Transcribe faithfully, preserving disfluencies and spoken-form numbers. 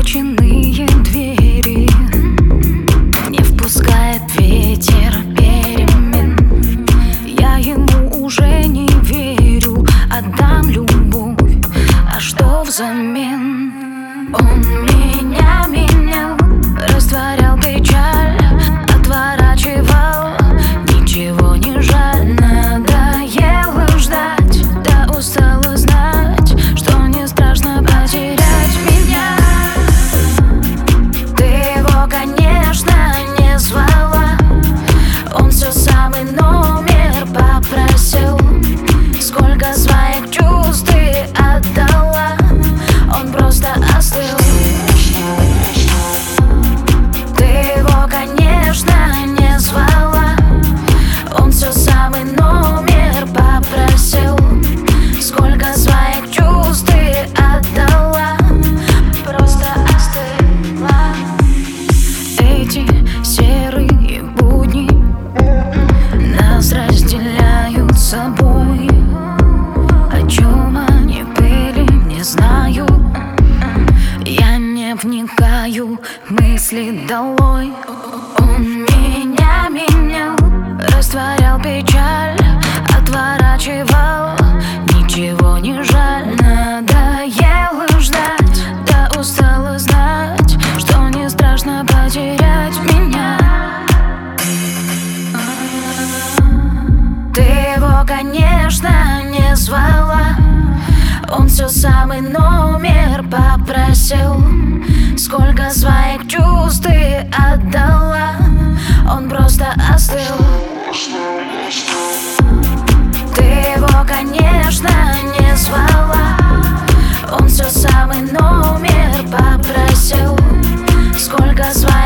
заколоченные двери, не впускает ветер перемен. Я ему уже не верю, отдам любовь, а что взамен? Он меня менял, растворял печаль, отворачивал, ничего не жаль. Надоело ждать, да устала знать, что не страшно потерять меня. Ты его, конечно, не звала, он все самый номер попросил. Сколько своих чувств ты отдала, он просто остыл. Ты его, конечно, не звала, он все самый номер попросил. Сколько своих чувств ты отдала, просто остыла. Эти серые будни нас разделяют с собой. О чем они были, не знаю. Я не вникаю, мысли долой. Он меня менял, растворял печаль, отворачивал, ничего не жаль. Надоело ждать, да устала знать, что не страшно потерять меня. Ты его, конечно, не звала, он все самый номер попросил. Сколько своих чувств ты отдала, он просто остыл. Ты его, конечно, не звала, он все самый номер попросил. Сколько своих